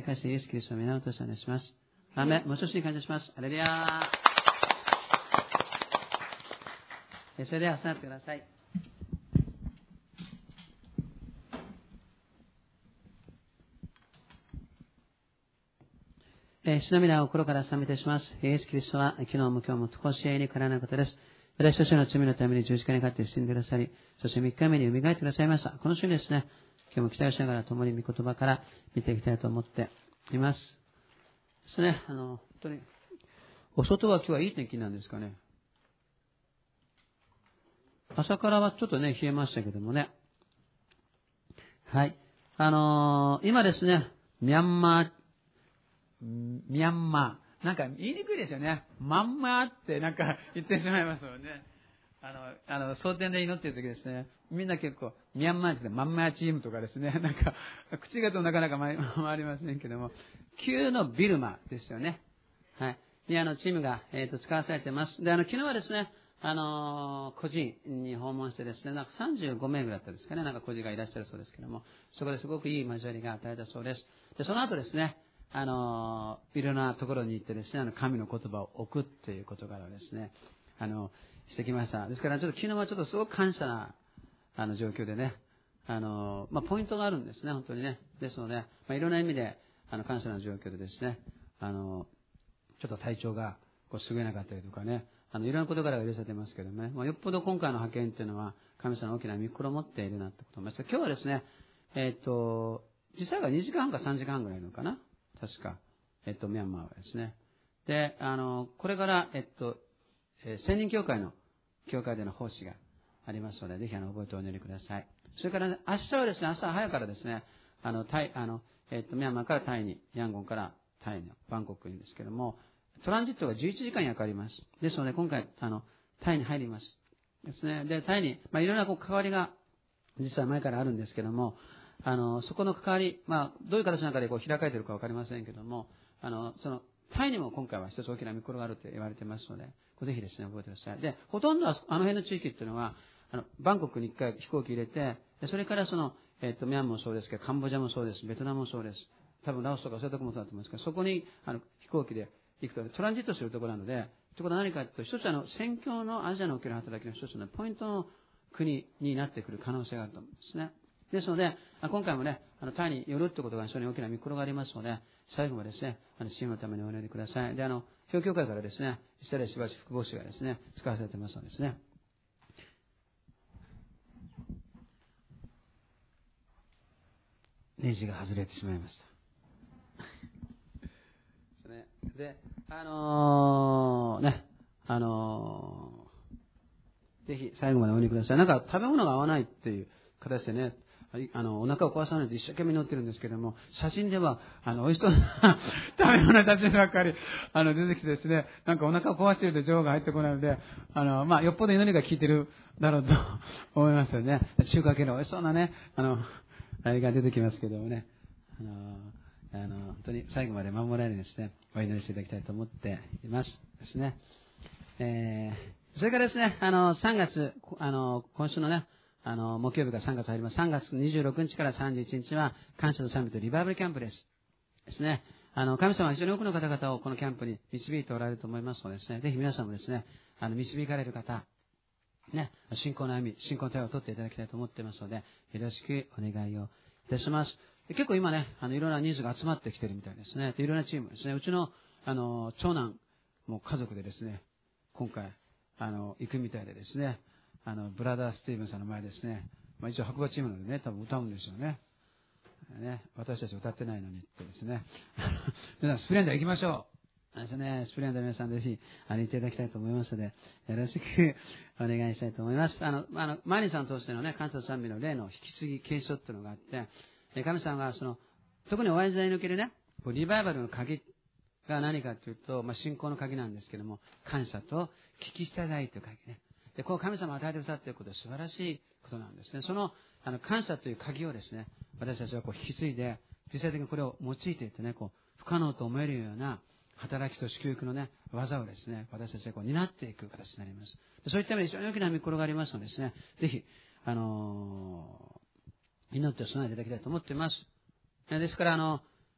に関してイエス・キリストの皆をとしてお願いします。アーメン。もう少し感謝します。アレルヤー。それでは、座ってください。主の皆を心から賛美いたします。イエス・キリストは昨日も今日も常し永遠に変わらないことです。私たちの罪のために十字架にかかって死んでくださり、そして3日目に蘇ってくださいました。この週にですね、今日も期待しながら共に御言葉から見ていきたいと思っています。ですね、本当に、お外は今日はいい天気なんですかね。朝からはちょっとね、冷えましたけどもね。はい。今ですね、ミャンマー、なんか言いにくいですよね。まんまってなんか言ってしまいますよね。蒼天で祈っている時ですね、みんな結構、ミャンマーですね、マンマーチームとかですね、なんか、口がとなかなか回りませんけども、旧のビルマですよね。はい。にチームが、使わされています。で、昨日はですね、個人に訪問してですね、なんか35名ぐらいだったんですかね、なんか個人がいらっしゃるそうですけども、そこですごくいい交わりが与えたそうです。で、その後ですね、いろんなところに行ってですね、神の言葉を置くということからですね、してきました。ですからちょっと昨日はちょっとすごく感謝な状況でね、ポイントがあるんですね、本当にね。ですので、いろんな意味で感謝な状況でですね、ちょっと体調が優れなかったりとかね、いろんなことから許されてますけどね、よっぽど今回の派遣というのは神様の大きな御心を持っているなということを思います。今日はですね、実際は2時間半か3時間半ぐらいのかな、確か、ミャンマーはですね。で、これから、千人教会の教会での奉仕がありますので、ぜひ覚えてお祈りください。それから、ね、明日はですね、朝早からですね、ミャンマーからタイに、ヤンゴンからタイのバンコクにですけども、トランジットが11時間かかります。ですので、今回、タイに入ります。ですね。で、タイに、いろんな関わりが、実は前からあるんですけども、そこの関わり、どういう形の中で開かれているかわかりませんけども、タイにも今回は一つ大きな御心があると言われていますので、ぜひですね、覚えてください。で、ほとんどは、辺の地域っていうのは、バンコクに一回飛行機入れて、それからミャンマーもそうですけど、カンボジアもそうです、ベトナムもそうです。多分ラオスとかそういうところもそうだと思いますけど、そこに、飛行機で行くと、トランジットするところなので、ということは何かというと、一つ宣教のアジアにおける働きの一つのポイントの国になってくる可能性があると思うんですね。ですので、今回もね、タイに寄るということが非常に大きな御心がありますので、最後までですね、チームのためにお祈りください。で、表教会からですね、石田しばし副牧師がですね、使わされてますのでですね。ネジが外れてしまいました。で、ぜひ最後までお祈りください。なんか食べ物が合わないっていう形でね、お腹を壊さないと一生懸命祈ってるんですけども、写真では、美味しそうな食べ物写真ばっかり、出てきてですね、なんかお腹を壊していると情報が入ってこないので、よっぽど祈りが効いてるだろうと思いますよね。中華系の美味しそうなね、あれが出てきますけどもね、本当に最後まで守られるようにですね、お祈りしていただきたいと思っていますですね。それからですね、3月、今週のね、木曜日が3月入ります。3月26日から31日は、感謝の賛美とリバイバルキャンプです。ですね。神様は非常に多くの方々をこのキャンプに導いておられると思いますのでですね、ぜひ皆さんもですね、導かれる方、ね、信仰の歩み、信仰の手を取っていただきたいと思っていますので、よろしくお願いをいたします。結構今ね、いろんなニーズが集まってきているみたいですね。いろんなチームですね。うちの、長男も家族でですね、今回、行くみたいでですね、ブラザー・スティーブンさんの前ですね、一応白馬チームなのでね、多分歌うんですよね。私たち歌ってないのにってですね。皆さん、スプレンダー行きましょう。ですね、スプレンダー皆さんぜひ、行っていただきたいと思いますので、よろしくお願いしたいと思います。マリーさんを通してのね、感謝賛美の例の引き継ぎ継承っていうのがあって、神様が特にお会い時代におけるね、リバイバルの鍵が何かというと、信仰の鍵なんですけども、感謝と聞き従いという鍵ね。で、こう神様を与えてくださっていることは素晴らしいことなんですね。その、感謝という鍵をですね、私たちは引き継いで、実際的にこれを用いていってね、不可能と思えるような働きと祝福のね、技をですね、私たちが担っていく形になります。そういった意味で非常に大きな御心がありますのでですね、ぜひ、祈って備えていただきたいと思っています。ですから、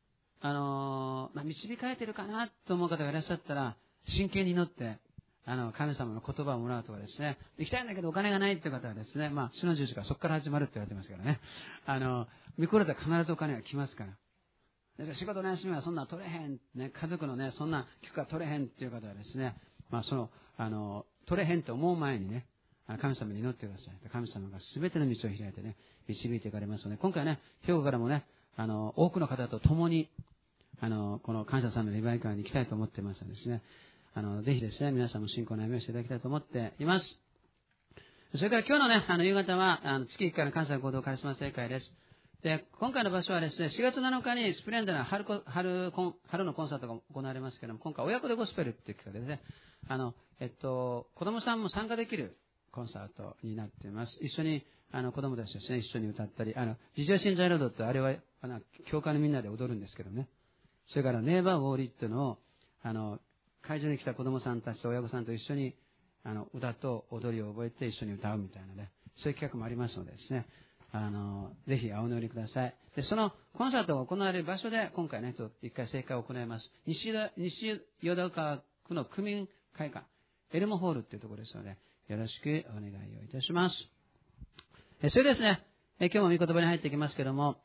導かれてるかなと思う方がいらっしゃったら、真剣に祈って、神様の言葉をもらうとかですね、行きたいんだけどお金がないって方はですね、主の十字がそこから始まるって言われてますからね。見これたら必ずお金が来ますから。仕事の休みはそんな取れへん、ね、家族のね、そんな許可取れへんっていう方はですね、取れへんと思う前にね、神様に祈ってください。神様が全ての道を開いてね、導いていかれますので、今回ね、兵庫からもね、多くの方と共に、この感謝祭のリバイカーに行きたいと思っていますのでですね、ぜひですね、皆さんも信仰の歩みをしていただきたいと思っています。それから今日のね、夕方は、月1回の感謝合同カリスマ聖会です。で、今回の場所はですね、4月7日にスプレンダーな春のコンサートが行われますけれども、今回親子でゴスペルっていう企画でですね、子供さんも参加できるコンサートになっています。一緒に、子供たちですね、一緒に歌ったり、ジジア信者ロードってあれは、教会のみんなで踊るんですけどね。それからネイバーウォーリーっていうのを、会場に来た子供さんたちと親御さんと一緒に、歌と踊りを覚えて一緒に歌うみたいなね、そういう企画もありますのでですね、ぜひお祈りください。で、そのコンサートが行われる場所で、今回ね、一回聖会を行います。西淀川区の区民会館、エルモホールっていうところですので、よろしくお願いをいたします。それですね、今日も御言葉に入っていきますけども、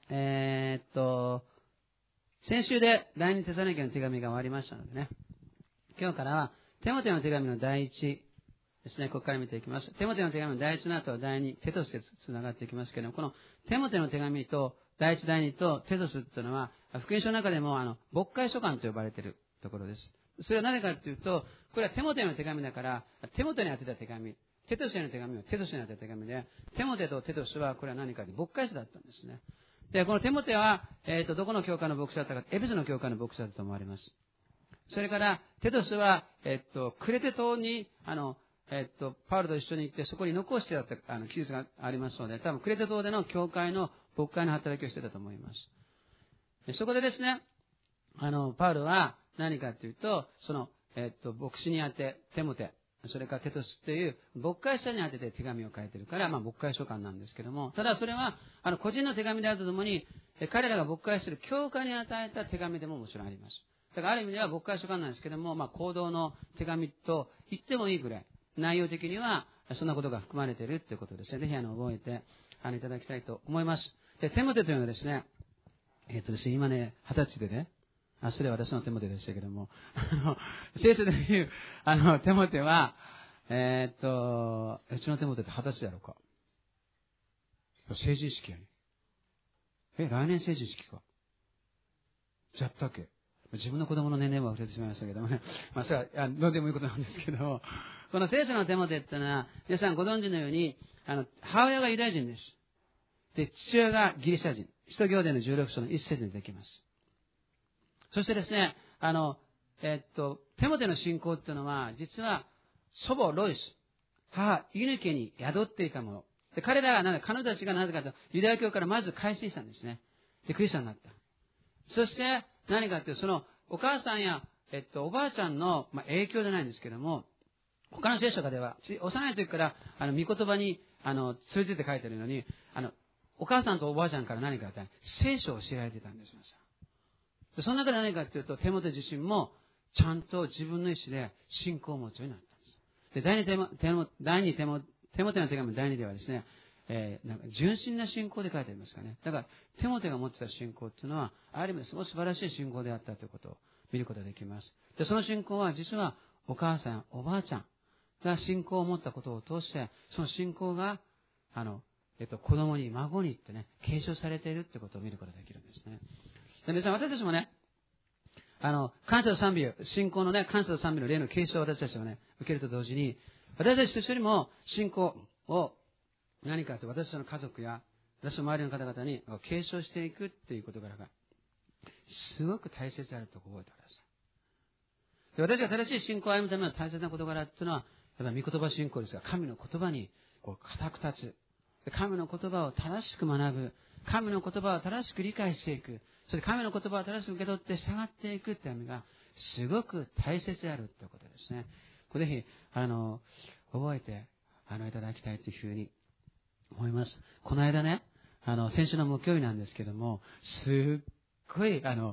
先週で第二テサロニケの手紙が終わりましたのでね、今日からはテモテの手紙の第一ですね、ここから見ていきます。テモテの手紙の第一の後は第二、テトスでつながっていきますけども、このテモテの手紙と第一、第二とテトスというのは、福音書の中でも牧会書簡と呼ばれているところです。それは何かというと、これはテモテの手紙だから、テモテに宛てた手紙、テトスへの手紙はテトスに宛てた手紙で、テモテとテトスはこれは何かで牧会書だったんですね。で、このテモテは、どこの教会の牧師だったか、エペソの教会の牧師だったと思われます。それから、テトスは、クレテ島に、パウロと一緒に行って、そこに残してあった記述がありますので、多分クレテ島での教会の牧会の働きをしていたと思います。そこでですね、パウロは何かというと、その、牧師に宛て、テモテ、それからテトスっていう牧会者に宛てて手紙を書いているから、牧会書簡なんですけども、ただそれは、個人の手紙であるとともに、彼らが牧会する教会に与えた手紙でももちろんあります。だからある意味では牧会書簡なんですけども、行動の手紙と言ってもいいぐらい、内容的にはそんなことが含まれているということですね。ぜひ覚えていただきたいと思います。で、テモテというのはですね、今ね、20歳でね、それは私のテモテでしたけども、聖書で言う、テモテは、うちのテモテって20歳だろうか。成人式やね。来年成人式か。じゃったっけ。自分の子供の年齢は忘れてしまいましたけどもね。それは、どうでもいいことなんですけど、この聖書のテモテってのは、皆さんご存知のように、母親がユダヤ人です。で、父親がギリシャ人。使徒行伝の16章の一節にできます。そしてですね、テモテの信仰っていうのは、実は、祖母ロイス、母ユニケに宿っていたもの。で、彼女たちがなぜかと、ユダヤ教からまず改心したんですね。で、クリスチャンになった。そして、何かというと、その、お母さんや、おばあちゃんの、影響じゃないんですけども、他の聖書家では、幼い時から、御言葉に、通じて書いてあるのに、お母さんとおばあちゃんから何か与え、聖書を教えられていたんです。その中で何かというと、テモテ自身も、ちゃんと自分の意思で信仰を持つようになったんです。で、第二テモテの手紙第2ではですね、純真な信仰で書いてありますからね。だから、テモテが持ってた信仰っていうのは、ある意味すごい素晴らしい信仰であったということを見ることができます。で、その信仰は実は、お母さん、おばあちゃんが信仰を持ったことを通して、その信仰が、子供に、孫にってね、継承されているってことを見ることができるんですね。で、皆さん、私たちもね、感謝と賛美、信仰のね、感謝と賛美の例の継承を私たちはね、受けると同時に、私たちと一緒にも信仰を何かと私たちの家族や私の周りの方々に継承していくっていうことがすごく大切であると覚えてください。で、私が正しい信仰を歩むための大切な事柄っていうのは、やっぱり御言葉信仰ですが、神の言葉に固く立つ。神の言葉を正しく学ぶ。神の言葉を正しく理解していく。そして神の言葉を正しく受け取って従っていくっていう意味がすごく大切であるということですね。これぜひ、覚えて、いただきたいというふうに思います。この間ね、先週の木曜日なんですけども、すっごい、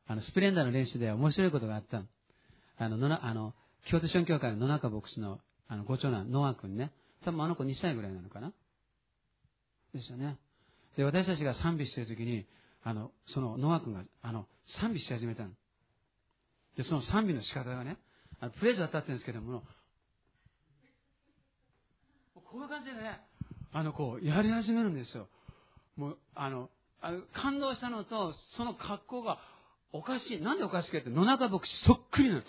スプレンダーの練習で面白いことがあった。京都宣教会の野中牧師の、ご長男、ノア君ね。多分あの子2歳ぐらいなのかなですよね。で、私たちが賛美しているときに、そのノア君が、賛美し始めたの。で、その賛美の仕方がね、プレーズは当たってるんですけども、こういう感じでね、こう、やり始めるんですよ。もう、感動したのと、その格好がおかしい。なんでおかしいかって、野中牧師そっくりなの。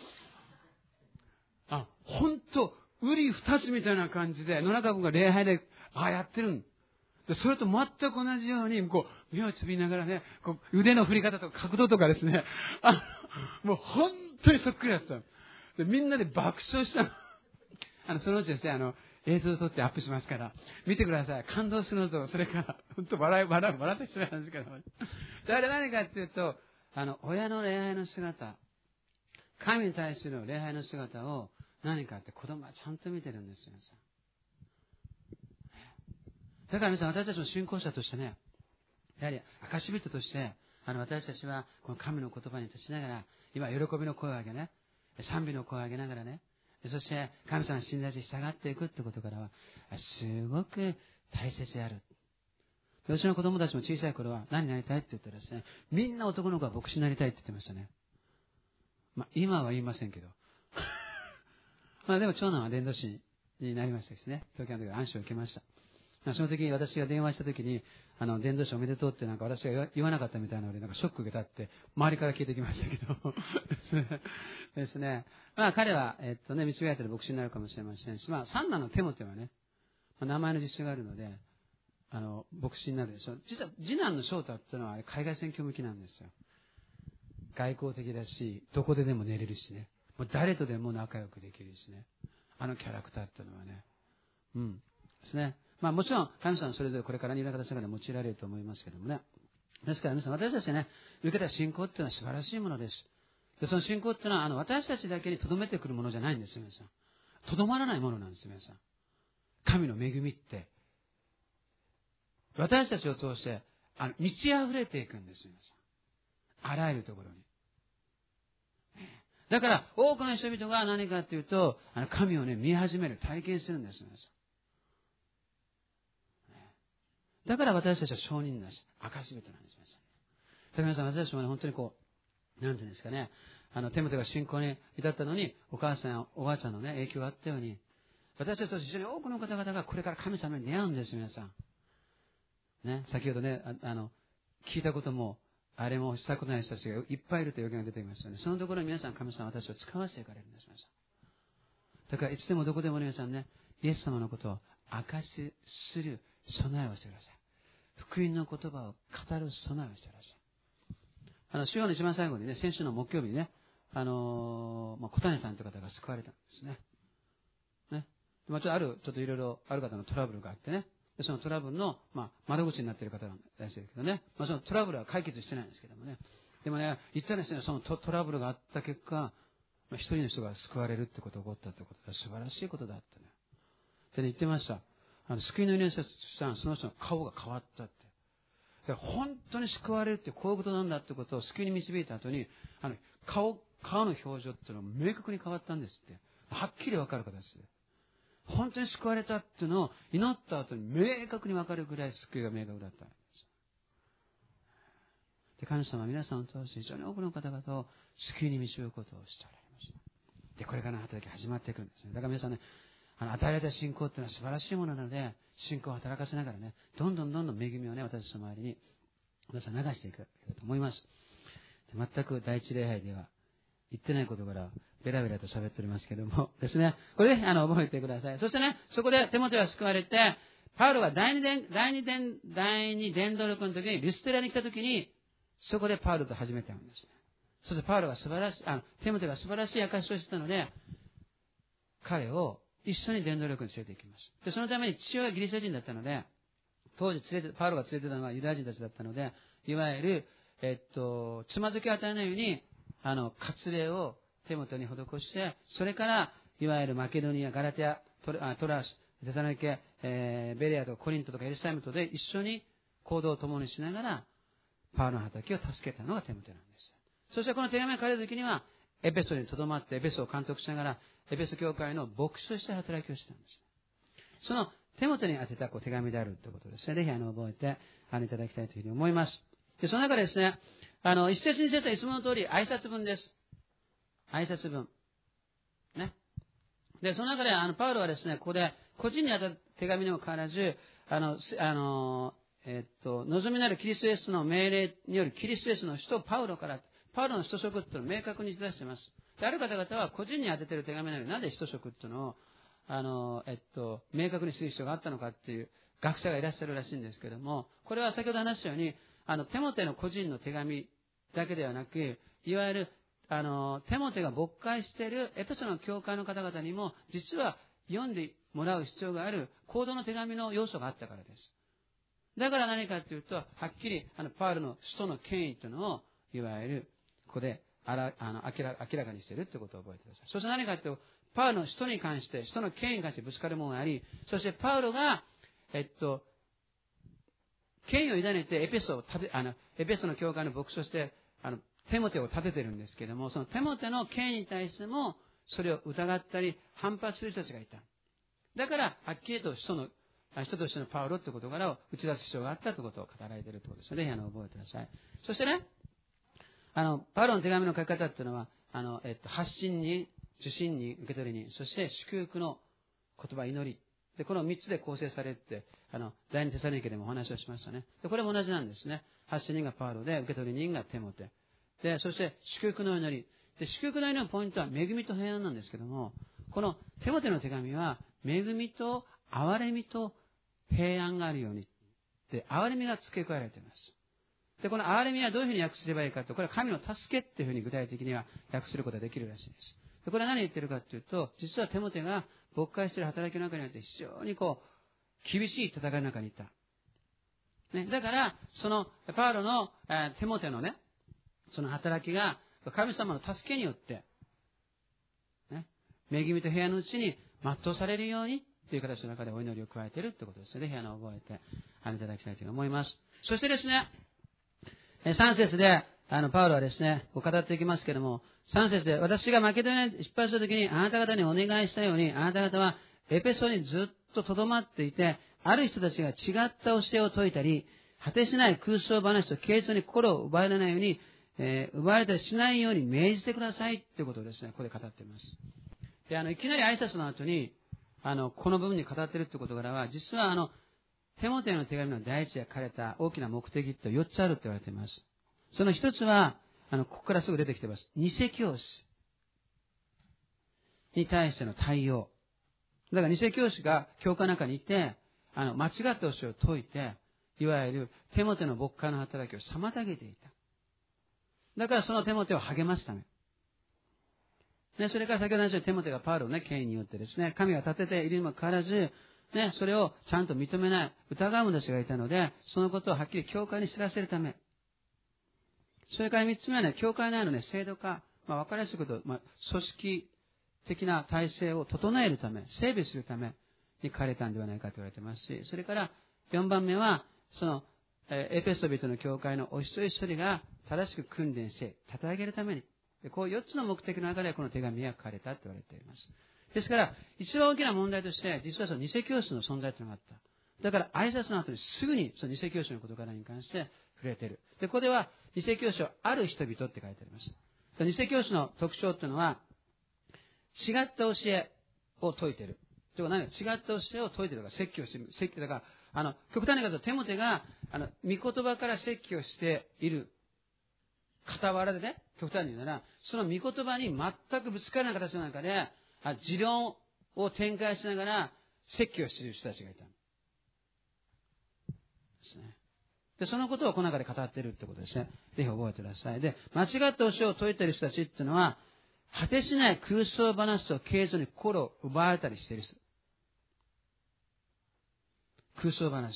本当うり二つみたいな感じで、野中君が礼拝で、やってるんで、それと全く同じように、こう、目をつびながらね、こう、腕の振り方とか角度とかですね、もう本当にそっくりだったの。で、みんなで爆笑したの。そのうちですね、映像を撮ってアップしますから、見てください。感動するのと、それから、本当笑ってしまいますけど。あれ何かっていうと、親の礼拝の姿、神に対する礼拝の姿を何かって子供はちゃんと見てるんですよ。だから皆さん、私たちの信仰者としてね、やはり証人として、私たちはこの神の言葉に立ちながら、今喜びの声を上げね、賛美の声を上げながらね、そして神様の信頼して従っていくってことからは、すごく大切である。私の子供たちも小さい頃は何になりたいって言ったらですね、みんな男の子は牧師になりたいって言ってましたね。今は言いませんけど。でも長男は伝道師になりましたですね。東京の時は暗視を受けました。その時に私が電話した時に、伝道師おめでとうって私が言わなかったみたいなので、ショック受けたって周りから聞いてきましたけどですね。彼は、導かれてる牧師になるかもしれませんし、三男のテモテはね、名前の実習があるので、牧師になるでしょ。実は次男の翔太っていうのは海外宣教向きなんですよ。外交的だし、どこででも寝れるしね。もう誰とでも仲良くできるしね。キャラクターっていうのはね。ですね。もちろん、神様それぞれこれからいろんな形で用いられると思いますけどもね。ですから皆さん、私たちね、受けた信仰っていうのは素晴らしいものです。で、その信仰っていうのは、私たちだけに留めてくるものじゃないんですよ、皆さん。とどまらないものなんですよ、皆さん。神の恵みって、私たちを通して、満ち溢れていくんですよ、皆さん。あらゆるところに。だから、多くの人々が何かっていうと、神をね、見始める、体験するんです、皆さん。だから私たちは証人なし、証人なんです。だから皆さん、私たちもね、本当にこう、なんていうんですかね、テモテが信仰に至ったのに、お母さんやおばあちゃんのね、影響があったように、私たちと一緒に多くの方々がこれから神様に出会うんです、皆さん。ね、先ほどね、聞いたことも、あれもしたことない人たちがいっぱいいるという予言が出てきましたよね。そのところに皆さん、神様は私を使わせていかれるんです、皆さん。だから、いつでもどこでも皆さんね、イエス様のことを証しする備えをしてください。福音の言葉を語る備えをしてください。主要の一番最後にね、先週の木曜日にね、小谷さんという方が救われたんですね。ね。ちょっといろいろある方のトラブルがあってね、でそのトラブルの、窓口になっている方なんですけどね、そのトラブルは解決してないんですけどもね、でもね、一旦ですね、そのトラブルがあった結果、一人の人が救われるってことが起こったということは素晴らしいことだってね。でね、言ってました。救いの祈りをしたら、その人の顔が変わったって。本当に救われるってこういうことなんだってことを救いに導いた後に、顔の表情っていうのが明確に変わったんですって。はっきりわかる形で。本当に救われたっていうのを祈った後に明確にわかるぐらい救いが明確だったんです。で、神様は皆さんを通して非常に多くの方々を救いに導くことをしておられました。で、これからの働き始まっていくんですね。だから皆さんね、与えられた信仰っていうのは素晴らしいものなので、信仰を働かせながらね、どんどん恵みをね、私たちの周りに、皆さん流していくと思います。で全く第一礼拝では言ってないことからベラベラと喋っておりますけどもですね、これで覚えてください。そしてね、そこでテモテは救われて、パウロが第二伝道力の時にリステラに来た時に、そこでパウロと始めたんですね。そしてパウロがテモテが素晴らしい証しをしてたので、彼を一緒に伝道力に連れて行きます。で、そのために父親がギリシャ人だったので、当時パウロが連れてたのはユダヤ人たちだったので、いわゆる、つまずきを与えないように、割礼をテモテに施して、それから、いわゆるマケドニア、ガラテア、トラス、テサロニケ、ベレアとかコリントとかエルサレムとで一緒に行動を共にしながら、パウロの働きを助けたのがテモテなんです。 そしてこの手紙を書いた時には、エペソに留まって、エペソを監督しながら、エペソ教会の牧師として働きをしてたんです。そのテモテに宛てた手紙であるということですね。ぜひ覚えていただきたいというふうに思います。で、その中でですね、一節二節はいつもの通り挨拶文です。挨拶文。ね。で、その中で、パウロはですね、ここで、個人に宛てた手紙にもかかわらず、望みなるキリストイエスの命令によるキリストイエスの使徒パウロから、パウロの使徒職というのを明確に出しています。で、ある方々は個人に宛てている手紙なのになんで使徒職というのを、明確にする必要があったのかっていう学者がいらっしゃるらしいんですけれども、これは先ほど話したように、テモテの個人の手紙だけではなく、いわゆる、テモテが牧会しているエペソの教会の方々にも、実は読んでもらう必要がある行動の手紙の要素があったからです。だから何かというと、はっきり、パウロの使徒の権威というのを、いわゆる、ここで、明らかにしているということを覚えてください。そして何かというと、パウロの使徒に関して、使徒の権威に関してぶつかるものがあり、そしてパウロが、権威を委ねてエペソの教会の牧師として、テモテを立てているんですけれども、そのテモテの権威に対しても、それを疑ったり、反発する人たちがいた。だから、はっきりと人としてのパウロという事柄を打ち出す必要があったということを語られているということですので、覚えてください。そしてね、パウロの手紙の書き方っていうのは、発信人、受信人、受け取り人、そして祝福の言葉、祈り。で、この3つで構成されて、第二テサロニケでもお話をしましたね。で、これも同じなんですね。発信人がパウロで、受け取り人がテモテ。で、そして祝福の祈り。で、祝福の祈りのポイントは恵みと平安なんですけども、このテモテの手紙は、恵みと憐れみと平安があるように。で、憐れみが付け加えられています。で、この憐れみはどういうふうに訳すればいいかと、これは神の助けっていうふうに具体的には訳することができるらしいです。で、これは何を言ってるかというと、実はテモテが牧会している働きの中にあって非常に厳しい戦いの中にいた。ね、だから、その、パウロの、テモテのね、その働きが、神様の助けによって、ね、恵みと平安のうちに全うされるようにという形の中でお祈りを加えているということですので、覚えていただきたいと思います。そしてですね、3節で、パウロはですね、語っていきますけれども、3節で、私がマケドニアに出発したときに、あなた方にお願いしたように、あなた方はエペソにずっと留まっていて、ある人たちが違った教えを説いたり、果てしない空想話と軽率に心を奪われないように、奪われたりしないように命じてくださいということをですね、ここで語っています。で、いきなり挨拶の後に、この部分に語っているという事柄は、実はテモテの手紙の第一で書かれた大きな目的と4つあると言われています。その一つは、ここからすぐ出てきています。偽教師に対しての対応。だから偽教師が教会の中にいて、間違った教えを説いて、いわゆるテモテの牧会の働きを妨げていた。だからそのテモテを励ますため。ね、それから先ほどの話のテモテがパウロの権威によってですね、神が立てているにもかかわらず、ね、それをちゃんと認めない、疑う者たちがいたので、そのことをはっきり教会に知らせるため。それから3つ目はね、教会内のね、制度化、分かりやすいこと、組織的な体制を整えるため、整備するために書かれたんではないかと言われていますし、それから4番目は、その、エペソビトの教会のお一人一人が正しく訓練して、立て上げるために、こう4つの目的の中でこの手紙が書かれたと言われています。ですから、一番大きな問題として、実はその偽教師の存在というのがあった。だから、挨拶の後にすぐにその偽教師の事柄に関して触れている。で、ここでは、偽教師はある人々って書いてあります。偽教師の特徴というのは、違った教えを説いている。というか何か違った教えを説いているとか、説教している。だから、極端に言うと、テモテが、御言葉から説教している傍らでね、極端に言うなら、その御言葉に全くぶつからない形の中で、持論を展開しながら説教している人たちがいた。ですね。で、そのことをこの中で語っているということですね。ぜひ覚えてください。で、間違った教えを説いている人たちっていうのは、果てしない空想話と軽率に心を奪われたりしている。空想話。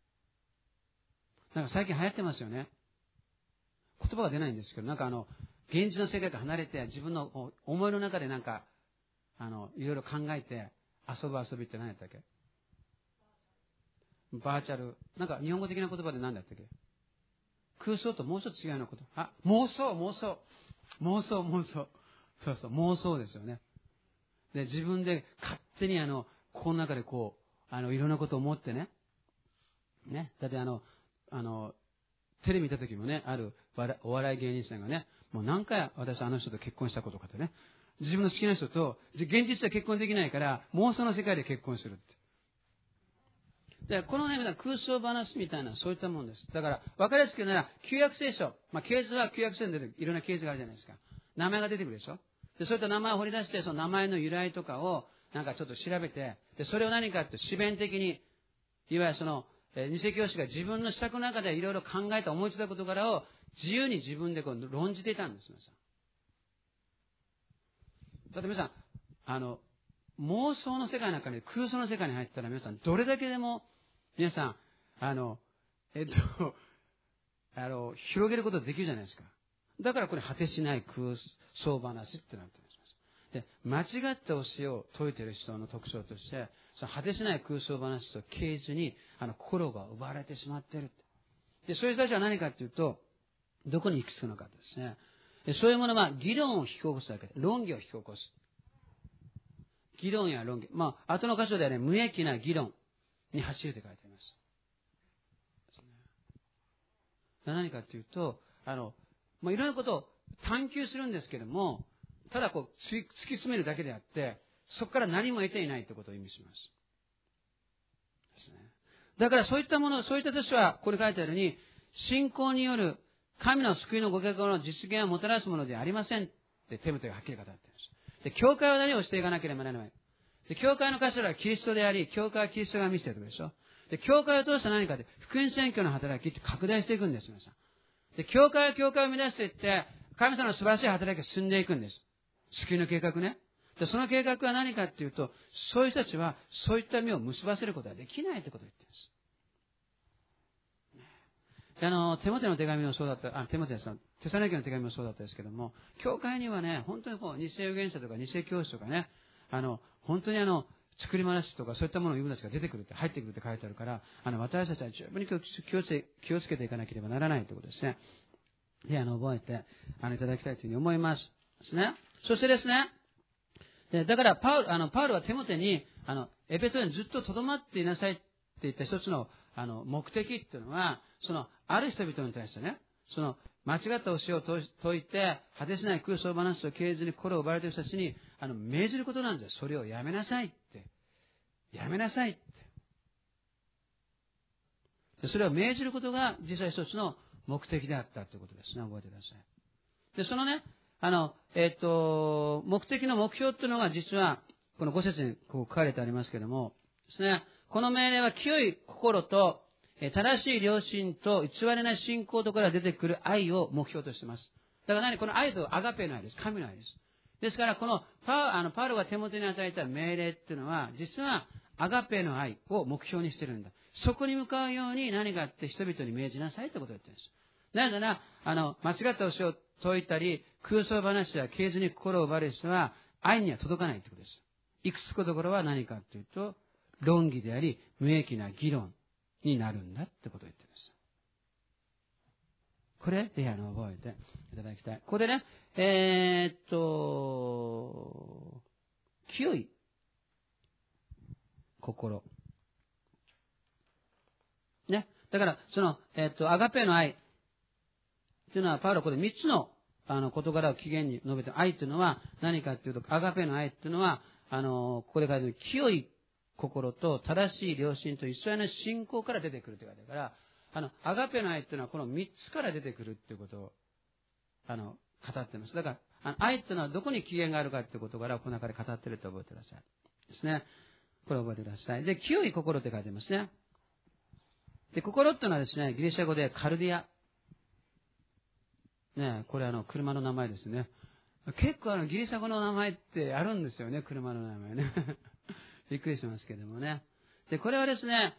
なんか最近流行ってますよね。言葉が出ないんですけど、なんか現実の世界から離れて、自分の思いの中でなんか、いろいろ考えて遊ぶ遊びって何やったっけ？バーチャル。なんか日本語的な言葉で何だったっけ？空想ともう一つ違うようなこと。妄想。 妄想。そうそう、妄想ですよね。で、自分で勝手にこの中でいろんなことを思ってね。ね。だってテレビ見た時もね、あるお笑い芸人さんがね、もう何回私あの人と結婚したことかってね。自分の好きな人と、現実では結婚できないから、妄想の世界で結婚するって。で、このね、空想話みたいな、そういったもんです。だから、わかりやすく言うなら、旧約聖書。系図は旧約聖書に出てくる。いろんな系図があるじゃないですか。名前が出てくるでしょ。で、そういった名前を掘り出して、その名前の由来とかを、ちょっと調べて、で、それを何かって、自然的に、いわゆる二世教師が自分の施策の中でいろいろ考えた、思いついた事柄を、自由に自分で論じていたんです、皆さん。だって皆さん、妄想の世界の中に、空想の世界に入ったら皆さん、どれだけでも、皆さん、広げることができるじゃないですか。だからこれ、果てしない空想話ってなっています。で、間違った教えを説いている人の特徴として、その果てしない空想話と啓示に、心が奪われてしまっている。で、そういう人たちは何かというと、どこに行き着くのかですね。そういうものは、議論を引き起こすだけで、論議を引き起こす。議論や論議。後の箇所ではね、無益な議論に走ると書いてあります。何かというと、いろんなことを探求するんですけども、ただ突き詰めるだけであって、そこから何も得ていないということを意味します。ですね。だからそういったもの、そういった人は、ここに書いてあるように、信仰による神の救いのご計画の実現をもたらすものではありませんってテモテがはっきり語っています。で、教会は何をしていかなければならない。で、教会の頭はキリストであり、教会はキリストが見せているでしょ。で、教会を通して何かで、福音宣教の働きって拡大していくんです、皆さん。で、教会は教会を目指していって、神様の素晴らしい働きが進んでいくんです。救いの計画ね。で、その計画は何かっていうと、そういう人たちは、そういった実を結ばせることはできないということを言っています。テモテの手紙もそうだった、テサロニケの手紙もそうだったですけども、教会にはね、本当に偽預言者とか偽教師とかね、本当に作り話とかそういったものを自分たちが出てくるって、入ってくるって書いてあるから、私たちは十分に気をつけていかなければならないということですね。で、覚えて、いただきたいというふうに思います。ですね。そしてですね、だから、パウルはテモテに、エペソにずっと留まっていなさいって言った一つの、目的っていうのは、ある人々に対してね、間違った教えを説いて、果てしない空想話と啓示に心を奪われている人たちに、命じることなんです。それをやめなさいって。やめなさいって。それを命じることが、実は一つの目的であったということですね。覚えてください。で、そのね、目的の目標というのが実は、この5節にこう書かれてありますけれども、ですね、この命令は清い心と、正しい良心と偽りない信仰とから出てくる愛を目標としています。だからこの愛とアガペの愛です。神の愛です。ですから、このパウロが手元に与えた命令っていうのは、実はアガペの愛を目標にしているんだ。そこに向かうように何かあって人々に命じなさいということを言っているんです。なぜなら、間違った教えを説いたり、空想話や啓示に心を奪われる人は、愛には届かないということです。いくつかところは何かというと、論議であり、無益な議論になるんだってことを言っています。これ、ぜひ覚えていただきたい。ここでね、清い心。ね。だから、アガペの愛というのは、パウロはここで3つの事柄を起源に述べて、愛というのは何かというと、アガペの愛というのは、ここで書いてある清い心と正しい良心と一緒の信仰から出てくるということだから、アガペの愛というのはこの3つから出てくるということを、語っています。だから、愛というのはどこに起源があるかということからこの中で語っていると覚えてください。ですね。これを覚えてください。で、清い心って書いてますね。で、心っていうのはですね、ギリシャ語でカルディア。ね、これ車の名前ですね。結構ギリシャ語の名前ってあるんですよね、車の名前ね。びっくりしますけどもね。で、これはですね、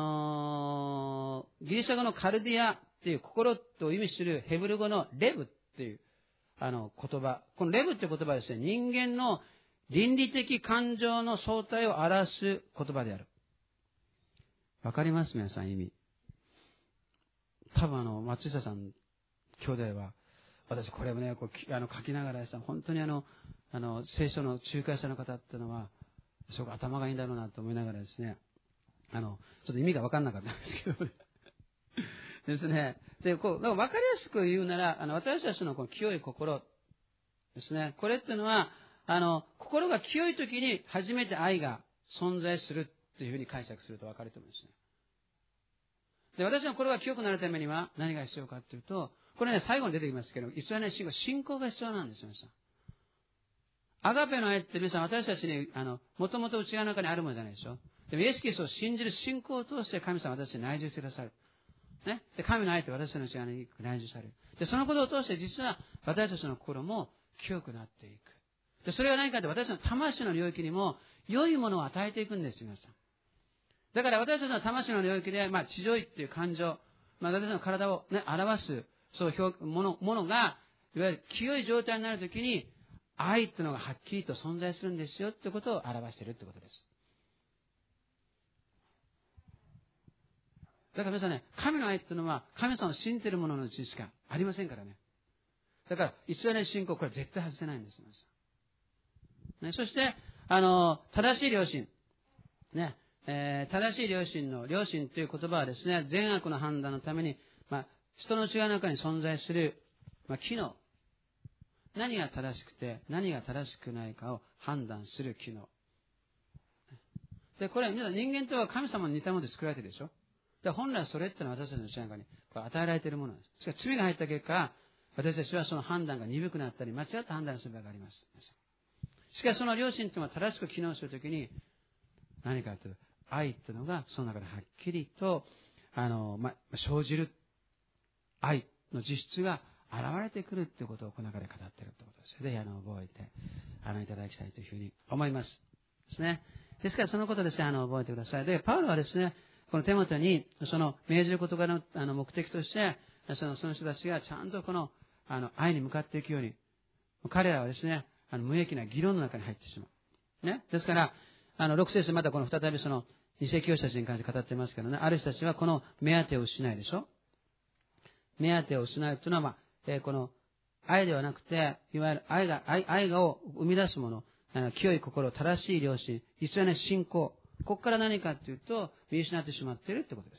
ギリシャ語のカルディアっていう心と意味するヘブル語のレブっていう言葉。このレブっていう言葉はですね、人間の倫理的感情の相対を表す言葉である。わかります皆さん意味。多分松下さん兄弟は私これをね、書きながらですね、本当に聖書の仲介者の方っていうのは、すごく頭がいいんだろうなと思いながらですね、ちょっと意味が分かんなかったんですけどね。ですね。で、分かりやすく言うなら、私たちのこの清い心ですね。これっていうのは、心が清い時に初めて愛が存在するっていうふうに解釈すると分かると思うんですね。で、私の心が清くなるためには何が必要かっていうと、これね、最後に出てきますけど、偽りの信仰が必要なんですよ、皆さん。アガペの愛って皆さん、私たちに、もともと内側の中にあるものじゃないでしょ。でも、イエス・キリストを信じる信仰を通して神様は私に内住してくださる。ね。で、神の愛って私の内側に内住される。で、そのことを通して実は私たちの心も清くなっていく。で、それは何かって私の魂の領域にも良いものを与えていくんですよ、皆さん。だから私たちの魂の領域で、地上位っていう感情、私たちの体をね、表す、そういうものが、いわゆる清い状態になるときに、愛っていうのがはっきりと存在するんですよってことを表しているってことです。だから皆さんね、神の愛っていうのは、神様を信じているもののうちしかありませんからね。だから、偽りの信仰、これは絶対外せないんです、皆さん。ね、そして、正しい良心。ね、正しい良心の、良心という言葉はですね、善悪の判断のために、人の内側の中に存在する、機能。何が正しくて、何が正しくないかを判断する機能。で、これは皆さん人間とは神様に似たもので作られているでしょ。で、本来それってのは私たちの内側に与えられているものなんです。しかし罪が入った結果、私たちはその判断が鈍くなったり、間違った判断をする場合があります。しかしその良心というのは正しく機能するときに、何かというと、愛というのがその中ではっきりと、生じる愛の実質が現れてくるということをこの中で語っているということです。ぜひ覚えていただきたいというふうに思います。ですね。ですからそのことですね、覚えてください。で、パウロはですね、このテモテにその命じる事柄の目的として、その人たちがちゃんとこの愛に向かっていくように、彼らはですね、無益な議論の中に入ってしまう。ね。ですから、6節でまたこの再びその二世教師たちに関して語ってますけどね、ある人たちはこの目当てを失いでしょ。目当てを失うというのは、この愛ではなくて、いわゆる愛を生み出すもの、清い心、正しい良心、偽りの信仰、ここから何かというと、見失ってしまっているということです。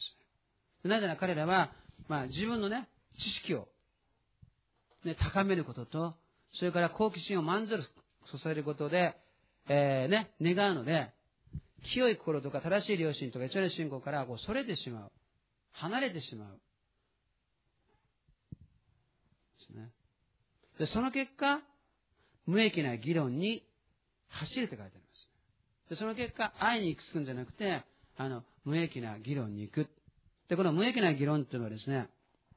なぜなら彼らは、自分のね、知識を、ね、高めることと、それから好奇心を満足させることで、願うので、清い心とか正しい良心とか偽りの信仰からそれてしまう。離れてしまう。ですね。で、その結果、無益な議論に走ると書いてあります。で、その結果、愛に行き着くんじゃなくて、無益な議論に行く。で、この無益な議論っていうのはですね、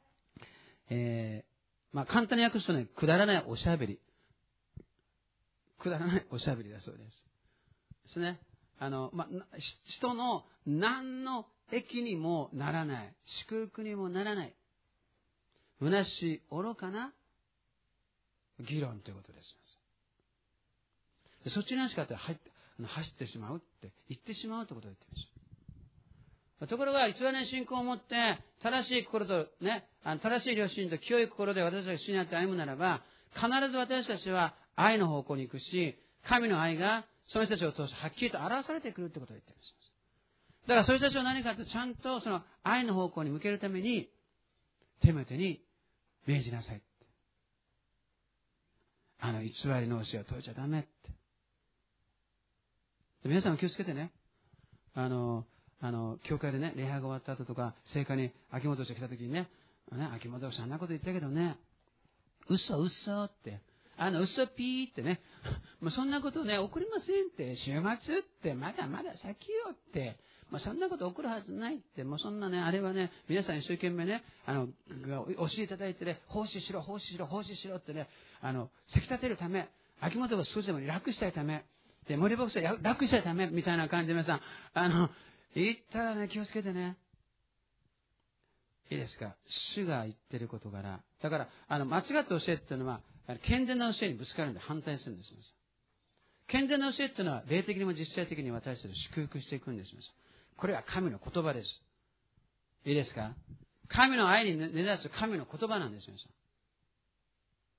簡単に訳すとね、くだらないおしゃべり。くだらないおしゃべりだそうです。ですね。人の何の益にもならない。祝福にもならない。虚しい愚かな議論ということです。でそっちにしか走ってしまうって言ってしまうということを言っています。ところが、偽りの信仰を持って、正しい心とね、正しい良心と清い心で私たちが主にあって歩むならば、必ず私たちは愛の方向に行くし、神の愛がその人たちを通してはっきりと表されてくるということを言っています。だから、そういう人たちは何かとちゃんとその愛の方向に向けるために、テモテに命じなさい。偽りの教えを解いちゃダメって。で皆さんも気をつけてね。教会でね、礼拝が終わった後とか、聖火に秋元氏が来た時にね、秋元氏あんなこと言ったけどね、嘘って、嘘ピーってね、もうそんなことね、起こりませんって、週末ってまだまだ先よって、そんなこと起こるはずないって、もうそんなね、あれはね、皆さん一生懸命ね、教えていただいてね、奉仕しろってね、せき立てるため、秋元を少しでも楽したいため、で、森牧師は楽したいため、みたいな感じで皆さん、言ったらね、気をつけてね。いいですか？主が言ってる事柄。だから、間違った教えっていうのは、健全な教えにぶつかるんで反対するんです。健全な教えっていうのは、霊的にも実際的に私たちを祝福していくんです。これは神の言葉です。いいですか？神の愛に根ざす神の言葉なんです。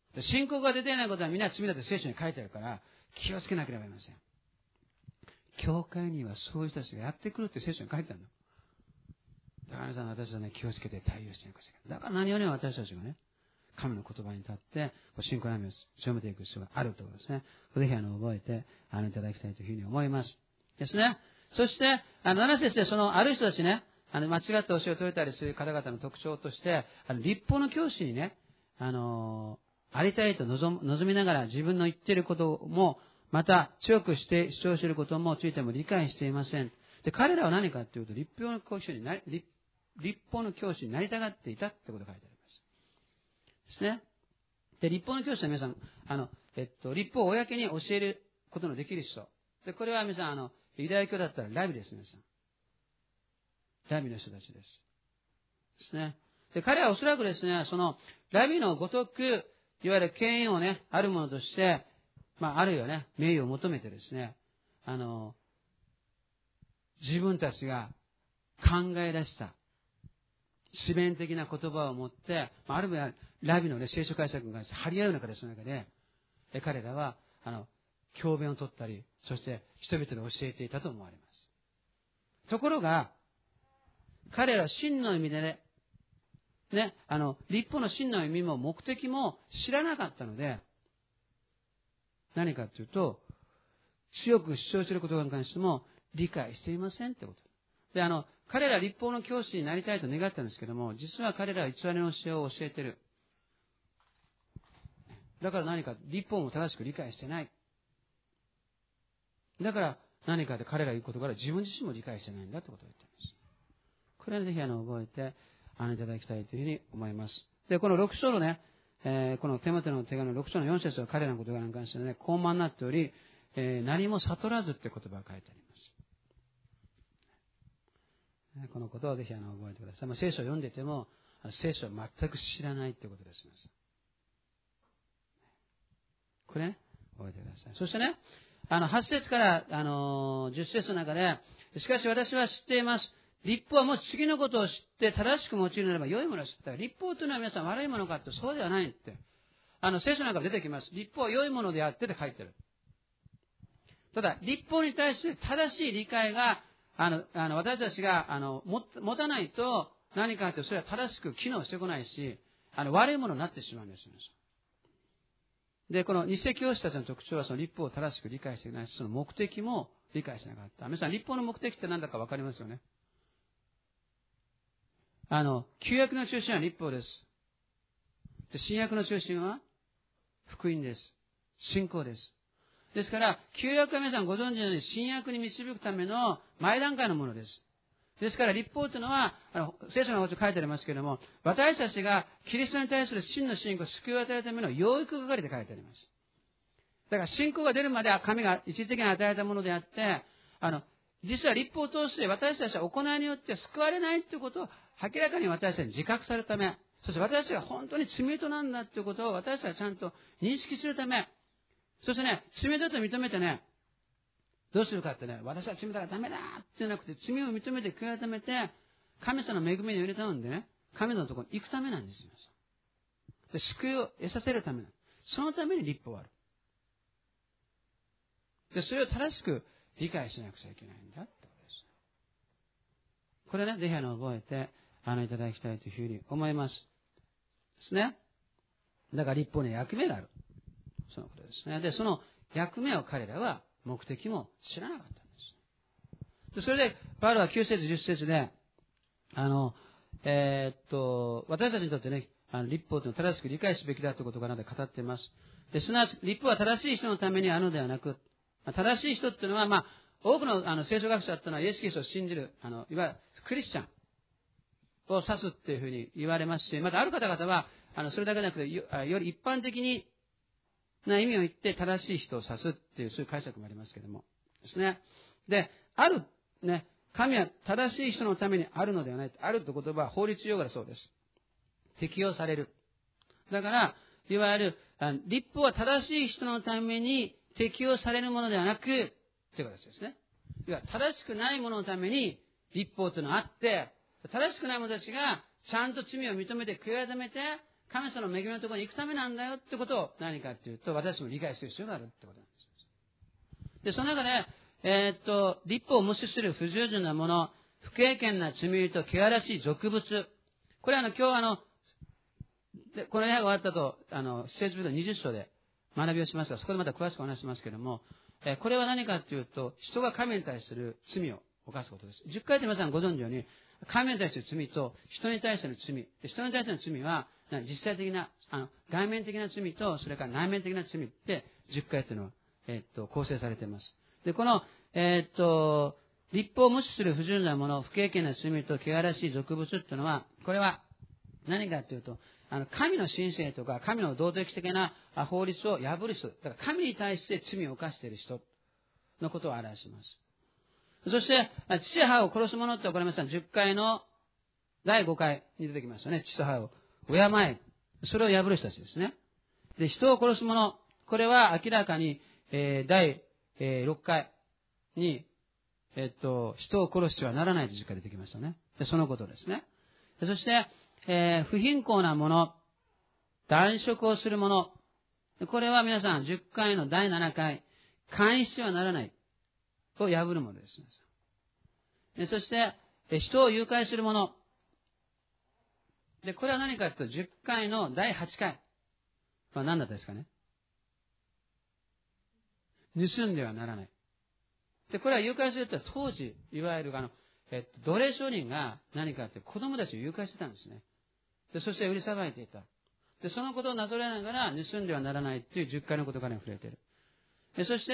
信仰が出ていないことはみんな罪だって聖書に書いてあるから、気をつけなければいけません。教会にはそういう人たちがやってくるって聖書に書いてあるの。だから皆さん、私はね、気をつけて対応していかなきゃいけない。だから何よりも私たちがね、神の言葉に立って、信仰の歩みを強めていく必要があるということですね。ぜひ覚えていただきたいというふうに思います。ですね。そして、7節である人たちね、間違った教えを説いたりする方々の特徴として、律法の教師にね、ありたいと望みながら自分の言っていることも、また強くして主張していることもついても理解していません。で、彼らは何かというと、律法の教師になりたがっていたってことが書いてあります。ですね。で、律法の教師は皆さん、律法を公に教えることのできる人。で、これは皆さん、ユダヤ教だったらラビです、皆さん。ラビの人たちです。ですね。で、彼はおそらくですね、ラビのごとく、いわゆる権威をね、あるものとして、あるいはね、名誉を求めてですね、自分たちが考え出した、自弁的な言葉を持って、ある意味ラビのね、聖書解釈が張り合う中で、その中で、彼らは、教鞭を取ったり、そして人々に教えていたと思われます。ところが、彼らは真の意味でね、律法の真の意味も目的も知らなかったので、何かというと、強く主張することに関しても理解していませんってこと。で、彼らは律法の教師になりたいと願ったんですけども、実は彼らは偽りの教えを教えている。だから何か、律法も正しく理解してない。だから何かで彼らが言うことから自分自身も理解してないんだということを言っています。これはぜひ覚えていただきたいというふうに思います。で、この6章のね、このテモテの手紙の6章の4節は彼らのことに関してね、高慢になっており、何も悟らずって言葉が書いてあります。このことをぜひ覚えてください。聖書を読んでても、聖書を全く知らないということです。これね、覚えてください。そしてね、8節から10節の中で、しかし私は知っています。律法はもし次のことを知って正しく用いるならば良いものを知った。律法というのは皆さん悪いものかってそうではないって。聖書なんか出てきます。律法は良いものであってって書いてる。ただ、律法に対して正しい理解が、私たちが、持たないと何かってそれは正しく機能してこないし、悪いものになってしまうんですよ。で、この偽教師たちの特徴はその律法を正しく理解していないし、その目的も理解しなかった。皆さん、律法の目的って何だか分かりますよね。旧約の中心は律法です。で、新約の中心は福音です。信仰です。ですから、旧約は皆さんご存知のように新約に導くための前段階のものです。ですから、律法というのは、聖書の方に書いてありますけれども、私たちがキリストに対する真の信仰、救いを与えるための養育係で書いてあります。だから、信仰が出るまでは神が一時的に与えたものであって、実は律法を通して私たちは行いによって救われないということを明らかに私たちに自覚されるため、そして私たちが本当に罪人なんだということを私たちはちゃんと認識するため、そしてね、罪だと認めてね、どうするかってね、私は罪だからダメだってじゃなくて、罪を認めて悔い改めて、神様の恵みに入れたのでね、神のところに行くためなんですよ。で、救いを得させるためなんです。そのために律法はある。で、それを正しく理解しなくちゃいけないんだってことです。これね、ぜひ覚えていただきたいというふうに思います。ですね。だから律法には役目がある。そのことですね。で、その役目を彼らは目的も知らなかったんです。で、それで、パウロは9節10節で、私たちにとってね、律法というのを正しく理解すべきだということがなど語っています。で、すなわち、律法は正しい人のためにあるのではなく、正しい人っていうのは、多くの聖書学者っていうのはイエス・キリストを信じる、いわゆるクリスチャンを指すっていうふうに言われますし、またある方々は、それだけでなくて、より一般的にな意味を言って正しい人を指すっていう、そういう解釈もありますけれども。ですね。で、ある、ね、神は正しい人のためにあるのではない。あるという言葉は法律用語だそうです。適用される。だから、いわゆる、律法は正しい人のために適用されるものではなく、という形ですね。いわゆる正しくないもののために律法というのがあって、正しくない者たちがちゃんと罪を認めて悔い改めて神様の恵みのところに行くためなんだよってことを何かっていうと、私も理解する必要があるってことなんです。で、その中で、律法を無視する不従順なもの、不敬虔な罪人、汚らしい俗物。これは今日この礼拝が終わったと、使徒行伝20章で学びをしますが、そこでまた詳しくお話しますけれども、これは何かというと、人が神に対する罪を犯すことです。10回で皆さんご存知のように、神に対する罪と人に対しての罪。人に対しての罪は、実際的な、外面的な罪と、それから内面的な罪って10回というのは、構成されています。で、この、律法を無視する不純なもの、不敬虔な罪と汚らしい俗物というのは、これは何かというと、神の神聖とか、神の道徳的な法律を破る人、だから神に対して罪を犯している人のことを表します。そして、父や母を殺す者って分かりました。10回の第5回に出てきましたね。父と母を敬え。それを破る人たちですね。で、人を殺す者、これは明らかに、第6回に、人を殺してはならないと10回出てきましたね。で、そのことですね。そして、不貧困な者、断食をする者、これは皆さん10回の第7回、監視はならないを破るものです。そして、人を誘拐する者。で、これは何かというと、10回の第8回は何だったですかね。盗んではならない。で、これは誘拐すると当時、いわゆる奴隷商人が何かって子供たちを誘拐してたんですね。で、そして売りさばいていた。で、そのことをなぞらえながら盗んではならないという10回のことから触れている。そして、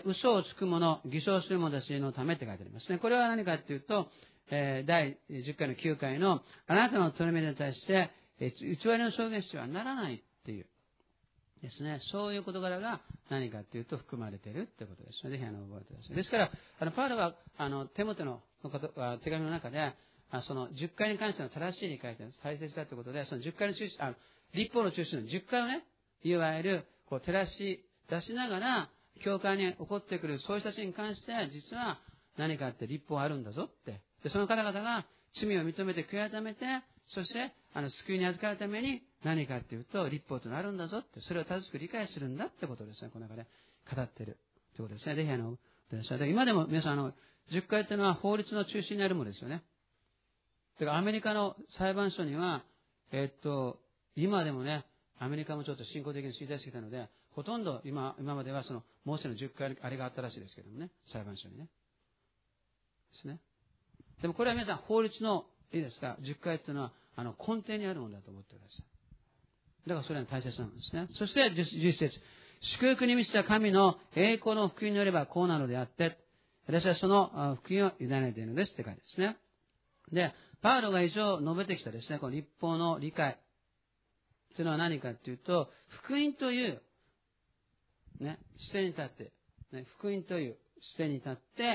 嘘をつく者、偽証する者たちのためって書いてありますね。これは何かというと、第10回の9回のあなたの取り目に対して、偽りの証言してはならないっていうですね。そういう事柄が何かというと含まれているということですので、ぜひ覚えてください。ですから、パウロはテモテの手紙の中で、その10回に関しての正しい理解というのが大切だということで、その10回の中心、律法の中心の10回をね、いわゆる照らし出しながら、教会に起こってくるそういう人たちに関して、実は何かって律法あるんだぞって。で、その方々が罪を認めて悔い改めて、そして、救いに預かるために何かっていうと、律法となるんだぞって、それを正しく理解するんだってことですね。この中で語っているということですね。ぜひ今でも皆さん、10回っていうのは法律の中心になるものですよね。だからアメリカの裁判所には、今でもね、アメリカもちょっと信仰的に衰退してきたので、ほとんど今まではその、モーセの10回あれがあったらしいですけどもね、裁判所にね。ですね。でもこれは皆さん法律の、いいですか、10回っていうのは、根底にあるものだと思ってください。だからそれは大切なんですね。そして11節。祝福に満ちた神の栄光の福音によればこうなのであって、私はその福音を委ねているのですって書いてですね。で、パウロが以上述べてきたですね、この律法の理解というのは何かというと、福音という、ね、視点に立って、ね、福音という視点に立って、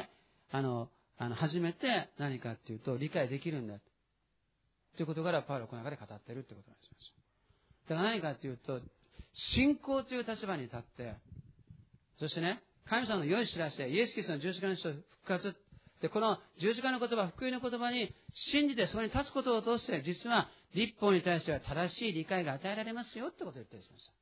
初めて何かというと理解できるんだということからパウロはこの中で語っているということなんです。だから何かというと、信仰という立場に立って、そしてね、神様の良い知らせ、イエス・キリストの十字架の人復活、で、この十字架の言葉、福音の言葉に信じてそこに立つことを通して、実は律法に対しては正しい理解が与えられますよってことを言ってしました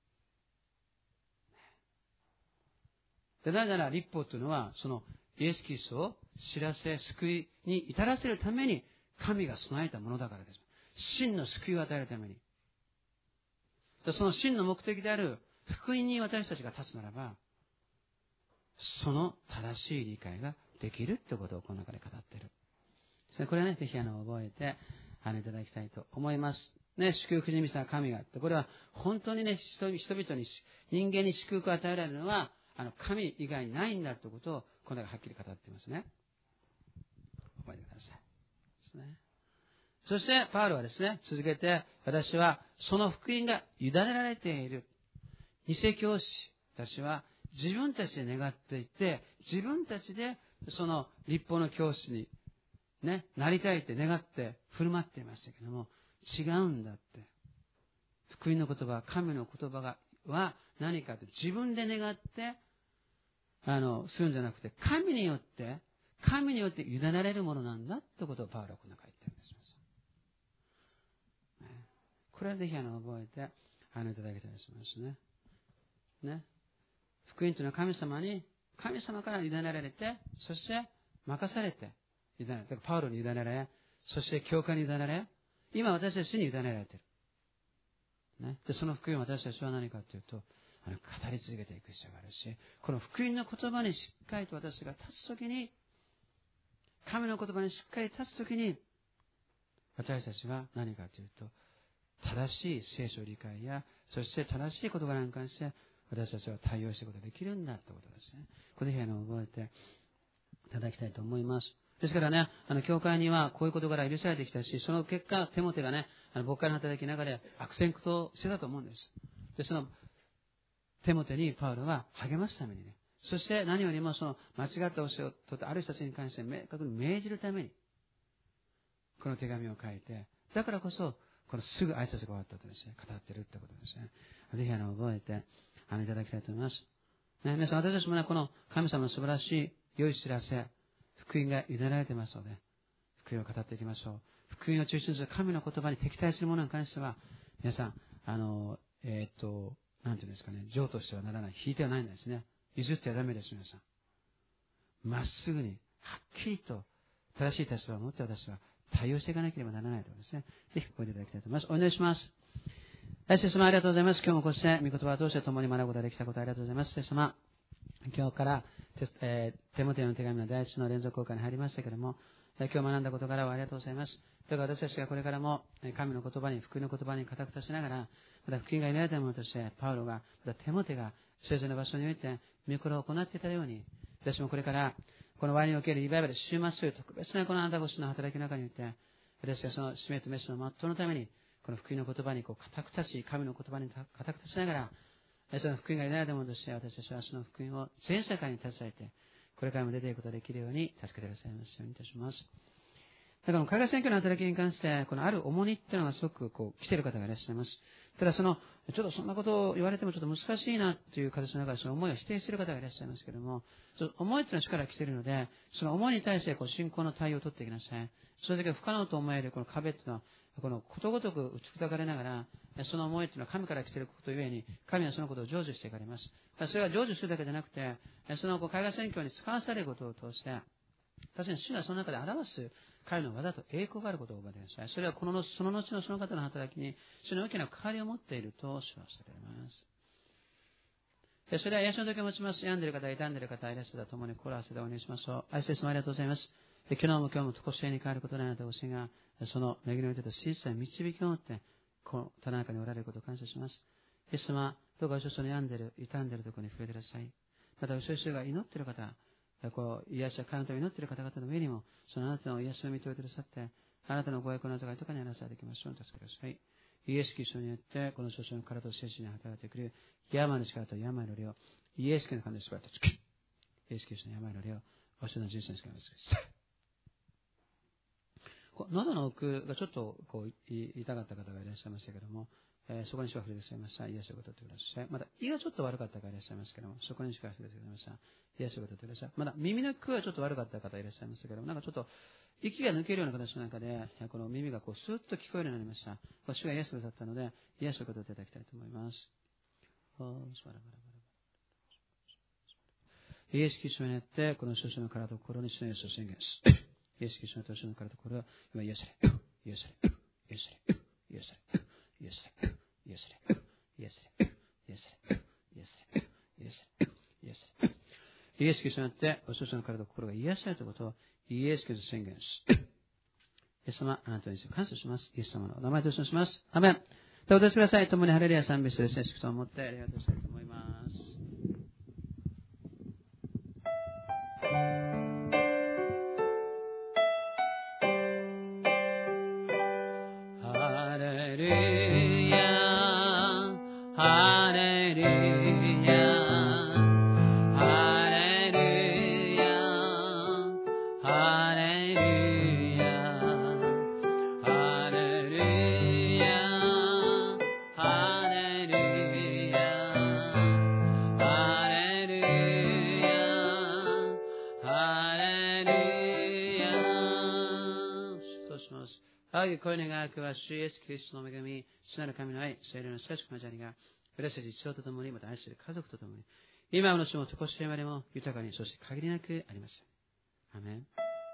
。で、なぜなら律法というのは、そのイエス・キリストを知らせ、救いに至らせるために神が備えたものだからです。真の救いを与えるために。その真の目的である福音に私たちが立つならば、その正しい理解ができるということをこの中で語っている。これはね、ぜひ覚えていただきたいと思います。ね、祝福に満ちた神があって、これは本当にね、人々に、人間に祝福を与えられるのは、神以外にないんだということを、この中ではっきり語っていますね。覚えてください。ですね。そして、パウロはですね、続けて、私は、その福音が委ねられている。偽教師たちは、自分たちで願っていて、自分たちで、その律法の教師に、ね、なりたいって願って振る舞っていましたけども、違うんだって。福音の言葉、神の言葉は何かと自分で願って、するんじゃなくて、神によって委ねられるものなんだってことをパウロはこの中に言ってるんです。 これはぜひ覚えていただきたいと思いますね。ね。福音というのは神様から委ねられて、そして任されて、パウロに委ねられ、そして教会に委ねられ、今私たちに委ねられている。ね。で、その福音を私たちは何かというと、語り続けていく必要があるし、この福音の言葉にしっかりと私が立つときに、神の言葉にしっかり立つときに、私たちは何かというと、正しい聖書理解や、そして正しい事柄に関して、私たちは対応していくことができるんだということですね。これぜひ覚えていただきたいと思います。ですからね、教会にはこういう事柄が許されてきたし、その結果、テモテがね、牧会の働きながら悪戦苦闘してたと思うんです。で、そのテモテにパウロは励ますためにね、そして何よりもその間違った教えをとってある人たちに関して明確に命じるために、この手紙を書いて、だからこそ、このすぐ挨拶が終わったとですね、語っているということですね。ぜひ覚えていただきたいと思います。ね、皆さん、私たちもね、この神様の素晴らしい良い知らせ、福音が委ねられていますので、福音を語っていきましょう。福音を中心とする神の言葉に敵対するものに関しては、皆さん、なんていうんですかね、譲渡してはならない、引いてはないんですね。譲ってはダメです、皆さん。まっすぐに、はっきりと、正しい立場を持って私は対応していかなければならないということですね。ぜひ、覚えていただきたいと思います。お祈りします。聖様、ありがとうございます。今日もこうして、御言葉を通して共に学ぶことができたことありがとうございます。聖様、今日から、テモテの手紙の第一の連続講課に入りましたけれども、今日学んだことからはありがとうございます。だから私たちがこれからも、神の言葉に、福音の言葉に固く立ちながら、また福音が委ねられたものとして、パウロが、またテモテが、それぞれの場所において、御心を行っていたように、私もこれから、このワインにおけるリバイバル、終末という特別なこのあなたごしの働きの中において、私がその使命と召しの全うのために、この福音の言葉に固く立ち、神の言葉に固く立ちながら、その福音が委ねられたものとして、私たちはその福音を全世界に携えて、これからも出ていくことができるように助けてくださいますようにいたします。だから海外選挙の働きに関して、このある重荷っていうのがすごく来ている方がいらっしゃいます。ただちょっとそんなことを言われてもちょっと難しいなという形の中でその思いを否定している方がいらっしゃいますけれども、思いというのは主から来ているので、その思いに対して信仰の対応を取っていきなさい。それだけ不可能と思えるこの壁っていうのは、このことごとく打ち砕かれながら、その思いというのは神から来ていることゆえに、神はそのことを成就していかれます。それが成就するだけじゃなくて、その海外選挙に使わされることを通して、確かに主がその中で表す彼の技と栄光があることを覚えてください。それはその後のその方の働きに、主の大きな関わりを持っていると主はしておられます。それでは癒しの時を持ちます。病んでいる方、傷んでいる方、いらっしゃったら共に心を合わせてお願いしましょう。愛して様ありがとうございます。昨日も今日も常しえに変わることのないあなたごしが、その恵みにおいてと真実に導きを持って、この棚中におられることを感謝します。イエス様、どうかお一緒に病んでいる、傷んでいるところに触れてください。また、お一緒が祈っている方、癒しや神のために祈っている方々の上にも、そのあなたの癒しを認めてくださって、あなたのご役の扱いとかにあらされていきましょう。助けてください。イエス・キリストによって、この少々の体と精神に働いてくる、病の力と病の量、イエス・キリストの神で縛られた時、イエス・キリストの病の量、お一緒の人生にしかないです。喉の奥がちょっと痛かった方がいらっしゃいましたけども、そこにしか触れてくださいました。癒しをことってください。また胃がちょっと悪かった方がいらっしゃいますけども、そこにしか触れてくださいました。癒しをことってください。また耳の聞がちょっと悪かった方がいらっしゃいましたけども、なんかちょっと息が抜けるような形の中で、この耳がスーッと聞こえるようになりました。主が癒してくださったので、癒しをことっていただきたいと思います。イエス・キリストによって、この少々の体と心に主の癒しを宣言する。イエス・キリストの年の体ところは今癒され、癒され、癒され、癒され、癒され、癒され、癒され、癒され、癒され、癒され、癒され。イエス・キリストによってお少々の体と心が癒されるということをイエス・キリスト宣言する。イエス様、あなたに感謝します。イエス様のお名前とお願いします。アメン。お出しください。共にハレルヤ賛美して聖書を持ってありがとうしたいと思います。 ハレルヤ仰ぎ声願わくは、主イエスキリストの恵み、主なる神の愛、聖霊の親しく交わりが、私たち一同と共に、また愛している家族と共に、今の主も常しえまでも豊かに、そして限りなくありますように。アーメン。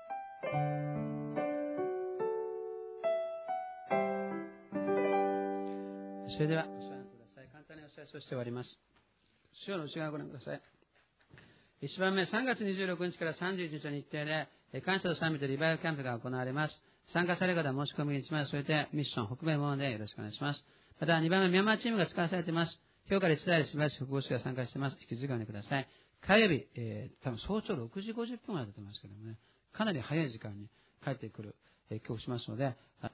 それでは、お知らせください。簡単にお知らせをして終わります。主要の内側をご覧ください。1番目、3月26日から31日の日程で、感謝と賛美とリバイバルキャンプが行われます。参加される方は申し込みに1枚添えて、ミッション北米門でよろしくお願いします。また、2番目、ミャンマーチームが使わされています。今日からイスラエル素晴らしい復興士が参加しています。引き続きお願いください。火曜日、多分早朝6時50分ぐらいだと思いますけどもね、かなり早い時間に帰ってくる、今日しますので、